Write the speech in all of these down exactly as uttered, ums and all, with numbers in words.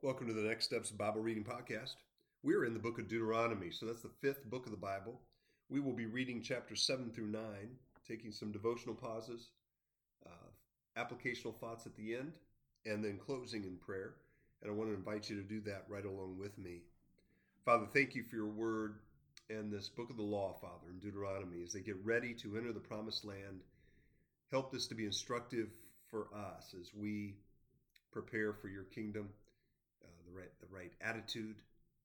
Welcome to the Next Steps Bible Reading Podcast. We're in the book of Deuteronomy, so that's the fifth book of the Bible. We will be reading chapters seven through nine, taking some devotional pauses, uh, applicational thoughts at the end, and then closing in prayer. And I want to invite you to do that right along with me. Father, thank you for your word and this book of the law, Father, in Deuteronomy, as they get ready to enter the promised land. Help this to be instructive for us as we prepare for your kingdom. Uh, the right the right attitude,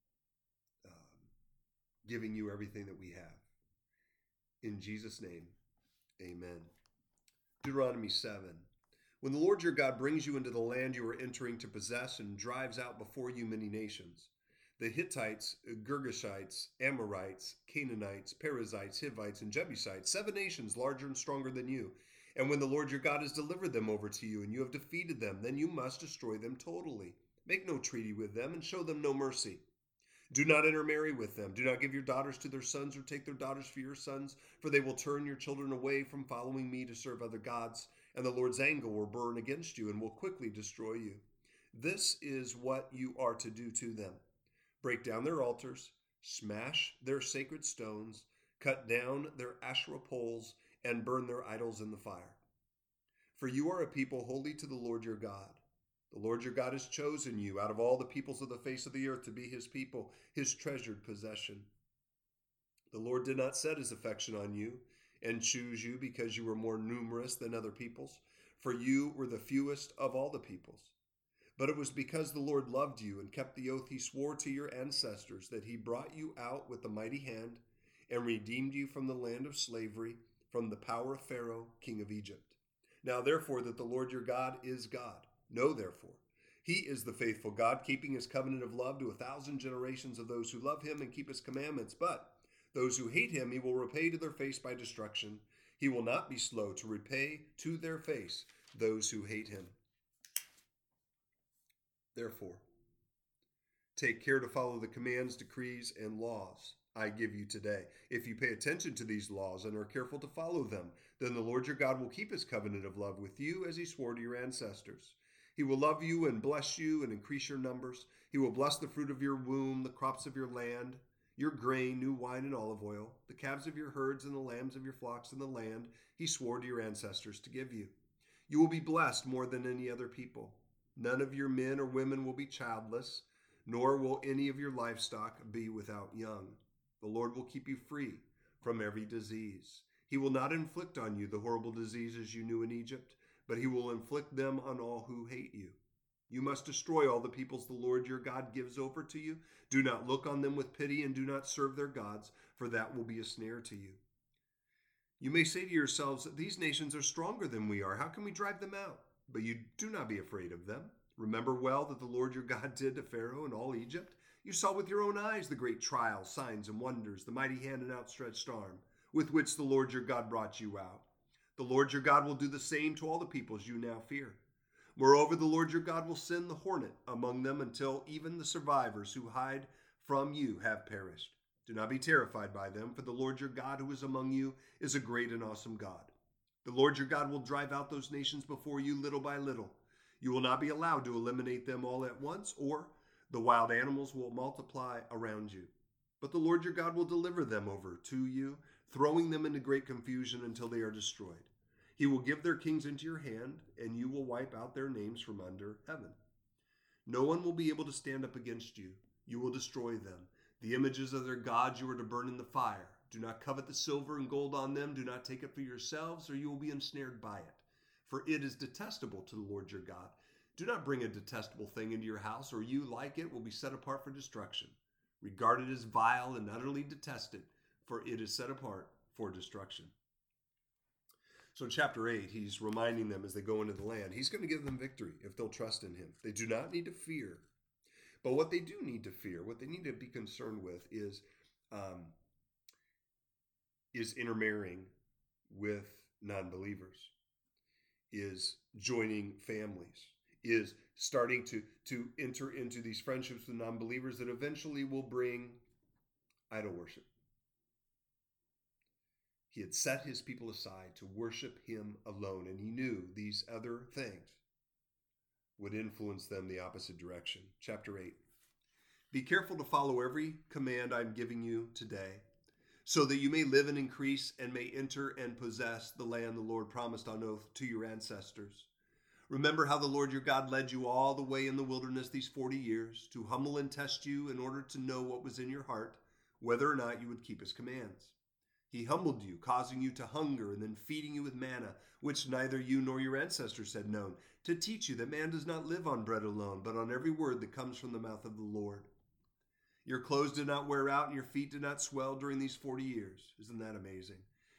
um, giving you everything that we have. In Jesus' name, amen. Deuteronomy seven. When the Lord your God brings you into the land you are entering to possess and drives out before you many nations, the Hittites, Girgashites, Amorites, Canaanites, Perizzites, Hivites, and Jebusites, seven nations larger and stronger than you. And when the Lord your God has delivered them over to you and you have defeated them, then you must destroy them totally. Make no treaty with them and show them no mercy. Do not intermarry with them. Do not give your daughters to their sons or take their daughters for your sons, for they will turn your children away from following me to serve other gods, and the Lord's anger will burn against you and will quickly destroy you. This is what you are to do to them. Break down their altars, smash their sacred stones, cut down their Asherah poles, and burn their idols in the fire. For you are a people holy to the Lord your God. The Lord your God has chosen you out of all the peoples of the face of the earth to be his people, his treasured possession. The Lord did not set his affection on you and choose you because you were more numerous than other peoples, for you were the fewest of all the peoples. But it was because the Lord loved you and kept the oath he swore to your ancestors that he brought you out with a mighty hand and redeemed you from the land of slavery, from the power of Pharaoh, king of Egypt. Now therefore that the Lord your God is God. Know therefore, he is the faithful God, keeping his covenant of love to a thousand generations of those who love him and keep his commandments. But those who hate him he will repay to their face by destruction. He will not be slow to repay to their face those who hate him. Therefore, take care to follow the commands, decrees, and laws I give you today. If you pay attention to these laws and are careful to follow them, then the Lord your God will keep his covenant of love with you as he swore to your ancestors. He will love you and bless you and increase your numbers. He will bless the fruit of your womb, the crops of your land, your grain, new wine, and olive oil, the calves of your herds and the lambs of your flocks in the land he swore to your ancestors to give you. You will be blessed more than any other people. None of your men or women will be childless, nor will any of your livestock be without young. The Lord will keep you free from every disease. He will not inflict on you the horrible diseases you knew in Egypt, but he will inflict them on all who hate you. You must destroy all the peoples the Lord your God gives over to you. Do not look on them with pity and do not serve their gods, for that will be a snare to you. You may say to yourselves, these nations are stronger than we are. How can we drive them out? But you do not be afraid of them. Remember well that the Lord your God did to Pharaoh and all Egypt. You saw with your own eyes the great trials, signs, and wonders, the mighty hand and outstretched arm, with which the Lord your God brought you out. The Lord your God will do the same to all the peoples you now fear. Moreover, the Lord your God will send the hornet among them until even the survivors who hide from you have perished. Do not be terrified by them, for the Lord your God who is among you is a great and awesome God. The Lord your God will drive out those nations before you little by little. You will not be allowed to eliminate them all at once, or the wild animals will multiply around you. But the Lord your God will deliver them over to you, throwing them into great confusion until they are destroyed. He will give their kings into your hand, and you will wipe out their names from under heaven. No one will be able to stand up against you. You will destroy them. The images of their gods you are to burn in the fire. Do not covet the silver and gold on them. Do not take it for yourselves, or you will be ensnared by it. For it is detestable to the Lord your God. Do not bring a detestable thing into your house, or you, like it, will be set apart for destruction. Regard it as vile and utterly detested, for it is set apart for destruction. So in chapter eight, he's reminding them as they go into the land, he's going to give them victory if they'll trust in him. They do not need to fear. But what they do need to fear, what they need to be concerned with is, um, is intermarrying with non-believers, is joining families, is starting to, to enter into these friendships with non-believers that eventually will bring idol worship. He had set his people aside to worship him alone, and he knew these other things would influence them the opposite direction. Chapter eight. Be careful to follow every command I'm giving you today, so that you may live and increase and may enter and possess the land the Lord promised on oath to your ancestors. Remember how the Lord your God led you all the way in the wilderness these forty years to humble and test you in order to know what was in your heart, whether or not you would keep his commands. He humbled you, causing you to hunger and then feeding you with manna, which neither you nor your ancestors had known, to teach you that man does not live on bread alone, but on every word that comes from the mouth of the Lord. Your clothes did not wear out and your feet did not swell during these forty years. Isn't that amazing?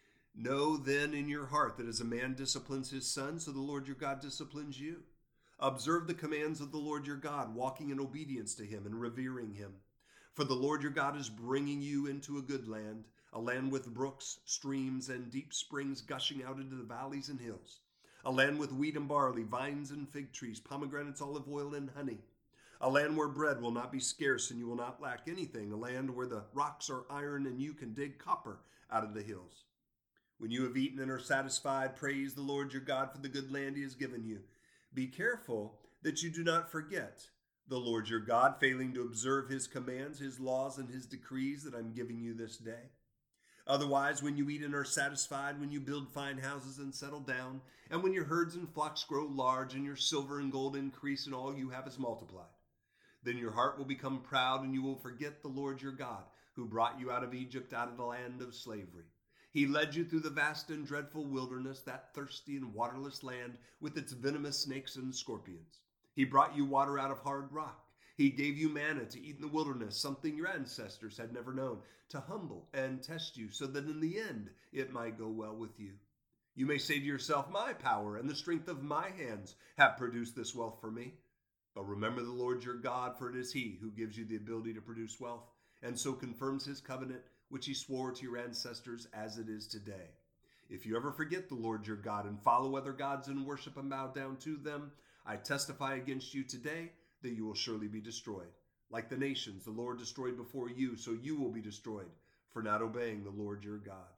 Know then in your heart that as a man disciplines his son, so the Lord your God disciplines you. Observe the commands of the Lord your God, walking in obedience to him and revering him. For the Lord your God is bringing you into a good land, a land with brooks, streams, and deep springs gushing out into the valleys and hills, a land with wheat and barley, vines and fig trees, pomegranates, olive oil, and honey, a land where bread will not be scarce and you will not lack anything, a land where the rocks are iron and you can dig copper out of the hills. When you have eaten and are satisfied, praise the Lord your God for the good land he has given you. Be careful that you do not forget the Lord your God, failing to observe his commands, his laws, and his decrees that I'm giving you this day. Otherwise, when you eat and are satisfied, when you build fine houses and settle down, and when your herds and flocks grow large, and your silver and gold increase, and all you have is multiplied, then your heart will become proud, and you will forget the Lord your God, who brought you out of Egypt, out of the land of slavery. He led you through the vast and dreadful wilderness, that thirsty and waterless land with its venomous snakes and scorpions. He brought you water out of hard rock. He gave you manna to eat in the wilderness, something your ancestors had never known, to humble and test you, so that in the end it might go well with you. You may say to yourself, my power and the strength of my hands have produced this wealth for me. But remember the Lord your God, for it is he who gives you the ability to produce wealth, and so confirms his covenant, which he swore to your ancestors as it is today. If you ever forget the Lord your God and follow other gods and worship and bow down to them, I testify against you today that you will surely be destroyed. Like the nations the Lord destroyed before you, so you will be destroyed for not obeying the Lord your God.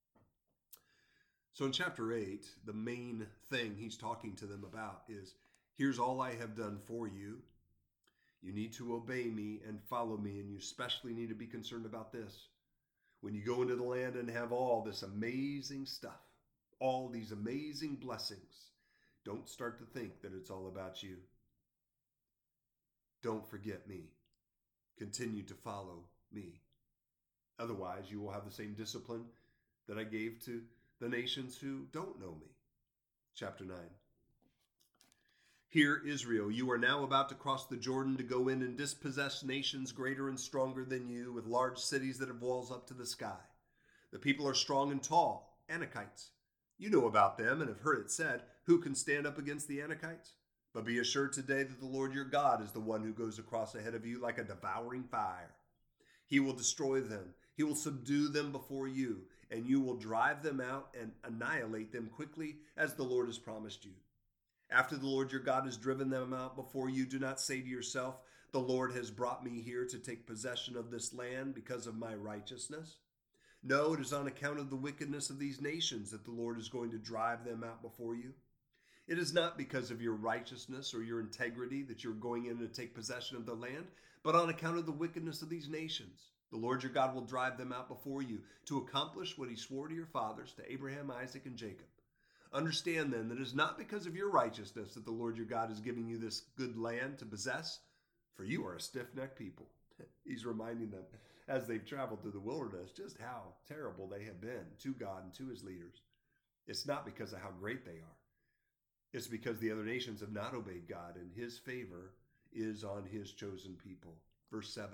So in chapter eight, the main thing he's talking to them about is, here's all I have done for you. You need to obey me and follow me, and you especially need to be concerned about this. When you go into the land and have all this amazing stuff, all these amazing blessings, don't start to think that it's all about you. Don't forget me. Continue to follow me. Otherwise, you will have the same discipline that I gave to the nations who don't know me. Chapter nine. Hear, Israel, you are now about to cross the Jordan to go in and dispossess nations greater and stronger than you, with large cities that have walls up to the sky. The people are strong and tall, Anakites. You know about them and have heard it said, who can stand up against the Anakites? But be assured today that the Lord your God is the one who goes across ahead of you like a devouring fire. He will destroy them. He will subdue them before you, and you will drive them out and annihilate them quickly, as the Lord has promised you. After the Lord your God has driven them out before you, do not say to yourself, the Lord has brought me here to take possession of this land because of my righteousness. No, it is on account of the wickedness of these nations that the Lord is going to drive them out before you. It is not because of your righteousness or your integrity that you're going in to take possession of the land, but on account of the wickedness of these nations. The Lord your God will drive them out before you to accomplish what he swore to your fathers, to Abraham, Isaac, and Jacob. Understand then that it is not because of your righteousness that the Lord your God is giving you this good land to possess, for you are a stiff-necked people. He's reminding them as they've traveled through the wilderness just how terrible they have been to God and to his leaders. It's not because of how great they are. It's because the other nations have not obeyed God, and his favor is on his chosen people. Verse seven.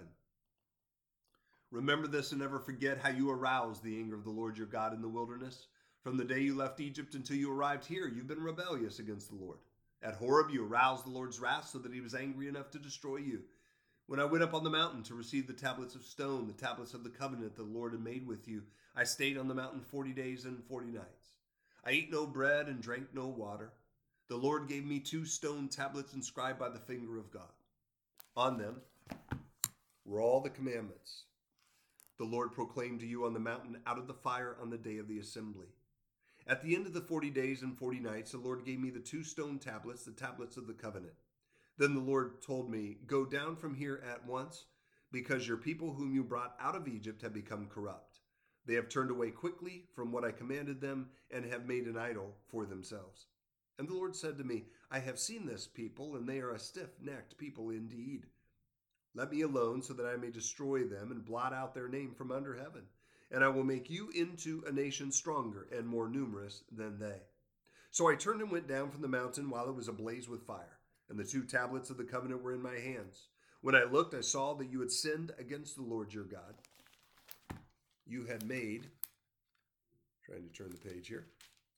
Remember this and never forget how you aroused the anger of the Lord your God in the wilderness. From the day you left Egypt until you arrived here, you've been rebellious against the Lord. At Horeb, you aroused the Lord's wrath so that he was angry enough to destroy you. When I went up on the mountain to receive the tablets of stone, the tablets of the covenant the Lord had made with you, I stayed on the mountain forty days and forty nights. I ate no bread and drank no water. The Lord gave me two stone tablets inscribed by the finger of God. On them were all the commandments the Lord proclaimed to you on the mountain out of the fire on the day of the assembly. At the end of the forty days and forty nights, the Lord gave me the two stone tablets, the tablets of the covenant. Then the Lord told me, "Go down from here at once, because your people whom you brought out of Egypt have become corrupt. They have turned away quickly from what I commanded them and have made an idol for themselves." And the Lord said to me, "I have seen this people, and they are a stiff-necked people indeed. Let me alone so that I may destroy them and blot out their name from under heaven. And I will make you into a nation stronger and more numerous than they." So I turned and went down from the mountain while it was ablaze with fire, and the two tablets of the covenant were in my hands. When I looked, I saw that you had sinned against the Lord your God. You had made, trying to turn the page here,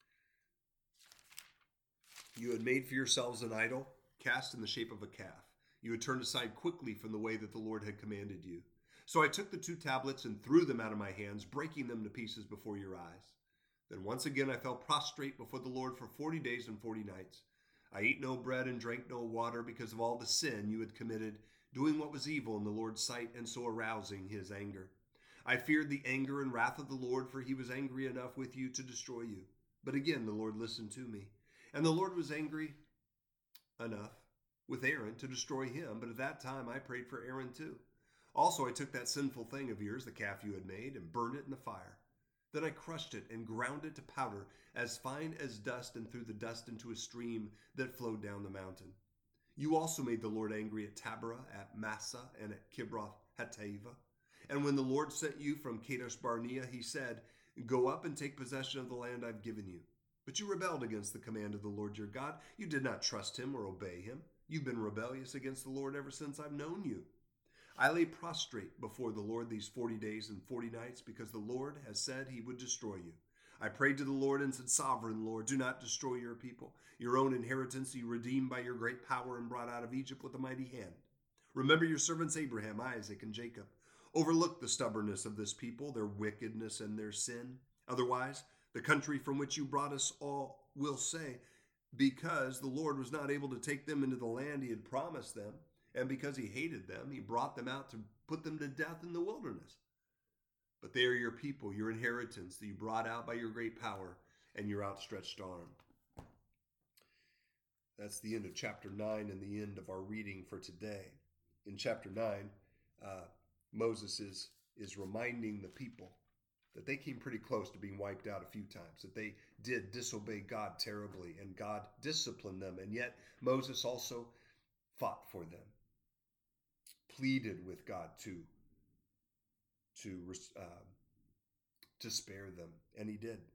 you had made for yourselves an idol cast in the shape of a calf. You had turned aside quickly from the way that the Lord had commanded you. So I took the two tablets and threw them out of my hands, breaking them to pieces before your eyes. Then once again I fell prostrate before the Lord for forty days and forty nights. I ate no bread and drank no water because of all the sin you had committed, doing what was evil in the Lord's sight and so arousing his anger. I feared the anger and wrath of the Lord, for he was angry enough with you to destroy you. But again the Lord listened to me. And the Lord was angry enough with Aaron to destroy him, but at that time I prayed for Aaron too. Also I took that sinful thing of yours, the calf you had made, and burned it in the fire. Then I crushed it and ground it to powder, as fine as dust, and threw the dust into a stream that flowed down the mountain. You also made the Lord angry at Taberah, at Massa, and at Kibroth Hattaavah. And when the Lord sent you from Kadesh Barnea, he said, "Go up and take possession of the land I've given you." But you rebelled against the command of the Lord your God. You did not trust him or obey him. You've been rebellious against the Lord ever since I've known you. I lay prostrate before the Lord these forty days and forty nights because the Lord has said he would destroy you. I prayed to the Lord and said, "Sovereign Lord, do not destroy your people. Your own inheritance you redeemed by your great power and brought out of Egypt with a mighty hand. Remember your servants Abraham, Isaac, and Jacob. Overlook the stubbornness of this people, their wickedness and their sin. Otherwise, the country from which you brought us all will say, because the Lord was not able to take them into the land he had promised them, and because he hated them, he brought them out to put them to death in the wilderness. But they are your people, your inheritance, that you brought out by your great power and your outstretched arm." That's the end of chapter nine and the end of our reading for today. In chapter nine, uh, Moses is, is reminding the people that they came pretty close to being wiped out a few times, that they did disobey God terribly, and God disciplined them. And yet Moses also fought for them, pleaded with God to, to, uh, to spare them, and he did.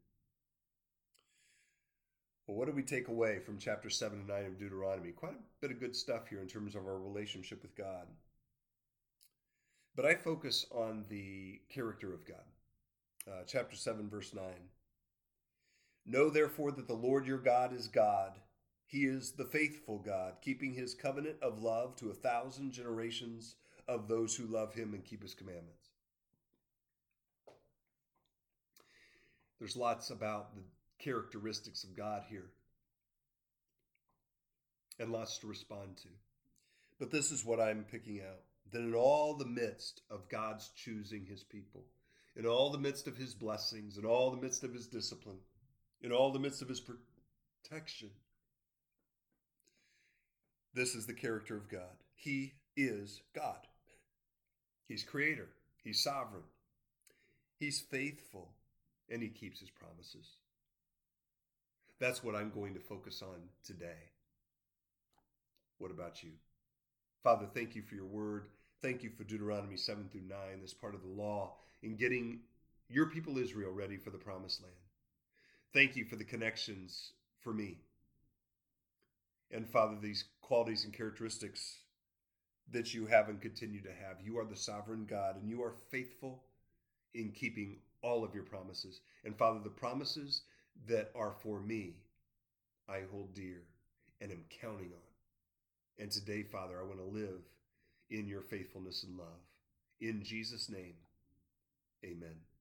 Well, what do we take away from chapter seven and nine of Deuteronomy? Quite a bit of good stuff here in terms of our relationship with God. But I focus on the character of God. Uh, chapter seven, verse nine. "Know therefore that the Lord your God is God. He is the faithful God, keeping his covenant of love to a thousand generations of those who love him and keep his commandments." There's lots about the characteristics of God here, and lots to respond to. But this is what I'm picking out. That in all the midst of God's choosing his people, in all the midst of his blessings, in all the midst of his discipline, in all the midst of his protection, this is the character of God. He is God. He's creator. He's sovereign. He's faithful, and he keeps his promises. That's what I'm going to focus on today. What about you? Father, thank you for your word. Thank you for Deuteronomy seven through nine, this part of the law, in getting your people Israel ready for the promised land. Thank you for the connections for me. And Father, these qualities and characteristics that you have and continue to have. You are the sovereign God, and you are faithful in keeping all of your promises. And Father, the promises that are for me, I hold dear and am counting on. And today, Father, I want to live in your faithfulness and love. In Jesus' name, amen.